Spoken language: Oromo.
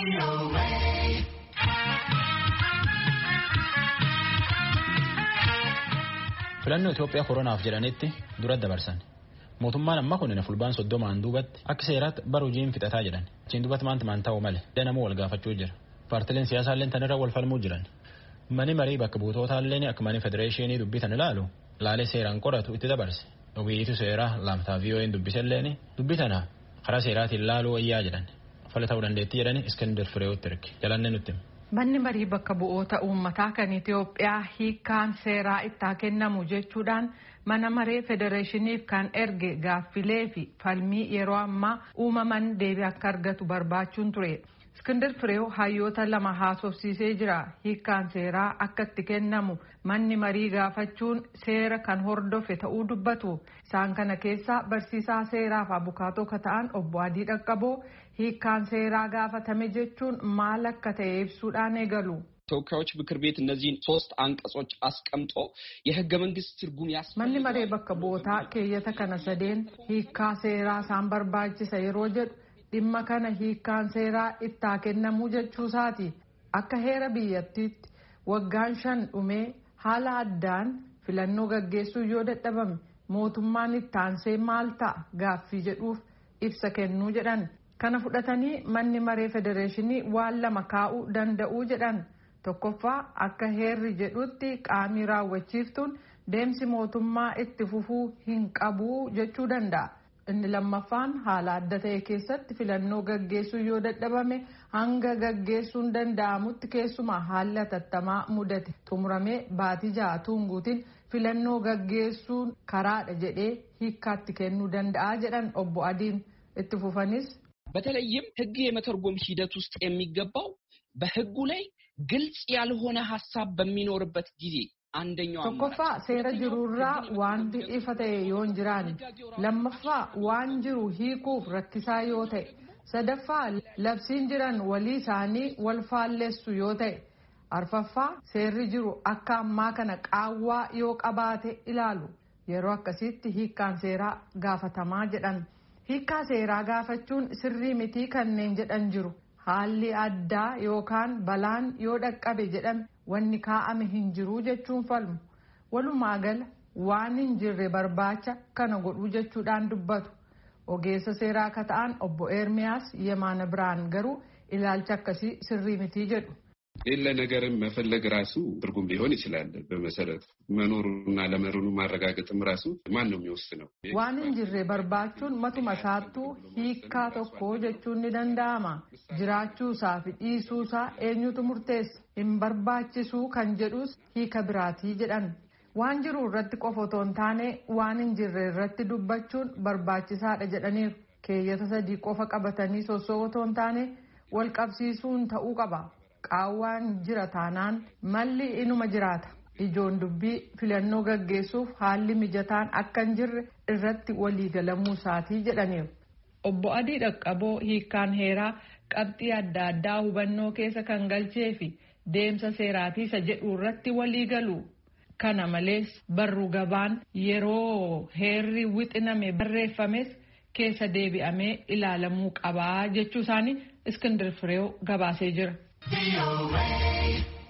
Filannoo Itoophiyaa koronaaf jedhanitti dura dabarsan. Mootummaan amma kun fulbaan 30 duubatti akka seeraatti bara hojiin fixataa jedhan. Achiin duubatti maan ta'uu malee danamuu wal gaafachuu jira. Paartileen siyaasaa illee tanirra wal falmuu jiran. Mani marii bakka buutootaa illee akka mani federeeshinii dubbitan ilaalu laalee seeraan qoratu itti dabarse. Ogeeyyiitu seeraa lamtaa VOA'n dubbiselleeni dubbitana karaa seeraatiin laaluu wayyaa jedhan. Fala ta'uu dandeetti jedhani Iskandar Fireewotti erge. Jalannee nutti. Manni marii bakka bu'oota uummataa kan Itoophiyaa hiikkaan seeraa itti kennamu jechuudhaan mana maree federeeshiniif kan erge gaaffilee fi falmii yeroo ammaa uumaman deebii akka argatu barbaachuun ture. Iskandar Fireew hayyoota lama haasofsiisee jira. Hiikkaan seeraa akka itti kennamu manni marii gaafachuun seera kan hordofe ta'uu dubbatu. Isaan kana keessaa barsiisaa seeraa fi abukaatoo ta'an obbo Adii Dhaqqaboo hiikkaan seeraa gaafatame jechuun maal akka ta'e ibsuudhaan eegalu. ተወካዮች ምክር ቤት እነዚህን ሶስት አንቀጾች አስቀምጦ የህገ መንግስት ትርጉም ያስፈልጋል manni maree bakka bu'ootaa keeyyata kana sadeen hiikkaa seeraa isaan barbaachisa yeroo jedhu dhimma kana hiikkaan seeraa itti kennamu jechuusaati. Akka heera biyyattiitti waggaan 5 dhumee haala addaan filannoo gaggeessuu yoo dadhabame mootummaan itti aansee maal ta'a gaaffii jedhuuf ibsa kennuu jedhan. Kana fudhatanii manni maree federeeshinii waan lama kaa'uu danda'uu jedhan. Tokkoffaa akka heerri jedhutti qaamii raawwachiiftuun deemsi mootummaa itti fufuu hin qabu jechuu danda'a. Inni lammaffaan haala adda ta'e keessatti filannoo gaggeessuu yoo dadhabame hanga gaggeessuun danda'amutti keessumaa haalli atattamaa mudate xumuramee baatii 6 tunguutiin filannoo gaggeessuun karaadha jedhee hiikkaatti kennuu danda'a jedhan obbo Adiin. Itti fufanis በተለይም ህግ የመተርጎም ሂደት ውስጥ የሚገባው በህጉ ላይ ግልጽ ያልሆነ ሐሳብ በሚኖርበት ጊዜ አንደኛው tokkoffaa seera jiruurraa wanti ifa ta'e yoo hin jiraanne, lammaffaa waan jiru hiikuuf rakkisaa yoo ta'e, sadaffaa labsiin jiran walii isaanii wal faalleessu yoo ta'e, arfaffaa seerri jiru akka ammaa kana qaawwaa yoo qabaate ilaalu. Yeroo akkasitti hiikkaan seeraa gaafatamaa jedhan. Hiikkaa seeraa gaafachuun sirrii mitii kanneen jedhan jiru. Haalli addaa yookaan balaan yoo dhaqqabe jedhame wanni kaa'ame hin jiru jechuun falmu. Walumaa gala waan hin jirre barbaacha kana godhuu jechuudhaan dubbatu. Ogeessa seeraa akka ta'an obbo Ermiyaas Yemaana Biraan garuu ilaalcha akkasii sirrii mitii jedhu. ሌላ ነገርም መፈለግ ራሱ ትርጉም ሊሆን ይችላል። በመሰረቱ መኖሩና ለመኖሩ ማረጋገጥም ራሱ ማን ነው የሚወስነው? waan hin jirre barbaachuun matuma isaattuu hiikkaa tokko jechuun ni danda'ama. Jiraachuusaa fi dhiisuusaa eenyutu murteessa? Hin barbaachisuu kan jedhus hiika biraatii jedhan. Waan jiru irratti qofa otoo hin taane waan hin jirre irratti dubbachuun barbaachisaadha jedhaniiru. Keeyyata 3 qofa qabatanii sosoo otoo hin taane wal qabsiisuun ta'uu qaba. Qaawwaan jira taanaan malli inuma jiraata. Ijoon dubbii filannoo gaggeessuuf haalli mijataan akka hin jirre irratti waliigalamuu isaatii jedhaniiru. Obbo Adii Dhaqqaboo hiikkaan heeraa qabxii adda addaa hubannoo keessa kan galchee fi deemsa seeraatii isa jedhu irratti waliigalu. Kana malees barruu gabaan yeroo heerri wixiname barreeffames keessa deebi'amee ilaalamuu qabaa jechuu isaanii Iskandar Fireew gabaasee jira.